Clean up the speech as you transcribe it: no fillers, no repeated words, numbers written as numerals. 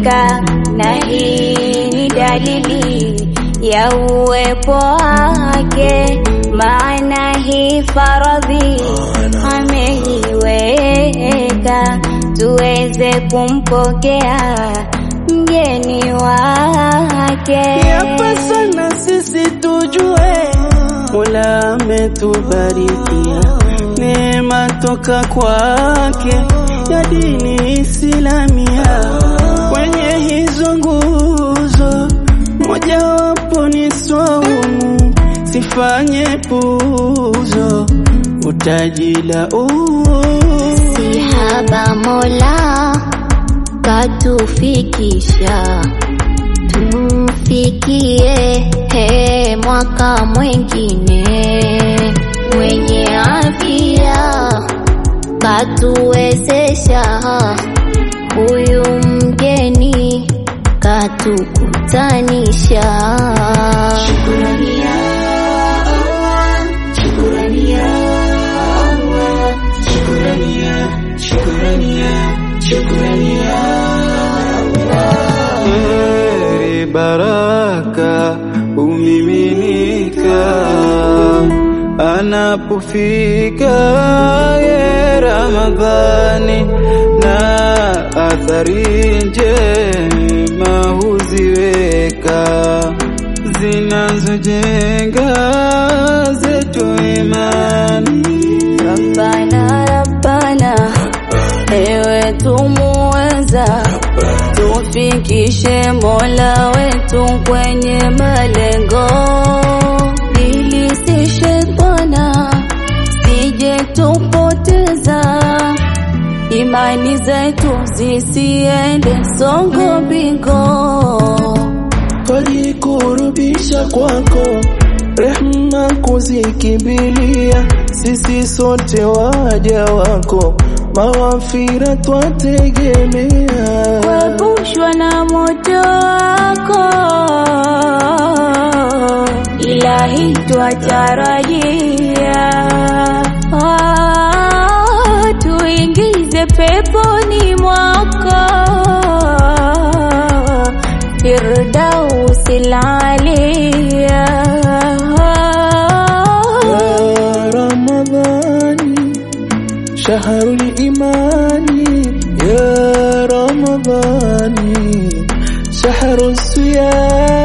kufika, na hii ni dalili ya uwepo wake, maana hii faradhi ameiweka, tuweze kumpokea mgeni wake. Yapasa na sisi tujue Mola ametubarikia neema toka kwake ya dini Islamia. Kwenye hizo nguzo moja wapo ni saumu, sifanye puzo utajila si haba Mola katufikisha, tumfikie mwaka mwengine mwenye afya, katuwezesha huyu mgeni katukutanisha. Shukrani ya Allah, shukrani ya Allah, shukrani ya, shukrani ya, shukrani ya Allah. Baraka umiminika anapofika ya Ramadhani, na athari njema huziweka zinazojenga zetu imani. Rabbana, Rabbana, ewe tumuweza, tufikishe Mola wetu kwenye malengo, ili si shetana sije tupoteza, imani zetu zisiende songo bingo. Tujikurubisha kwako, rehema kuzikimbilia, sisi sote waja wako, maghfira twategemea, kuepushwa na moto wako Ilahi twatarajia, tuingize peponi mwako Firdausil Aliya. ya Ramadhani shahrul imani, ya Ramadhani shahrus siyam.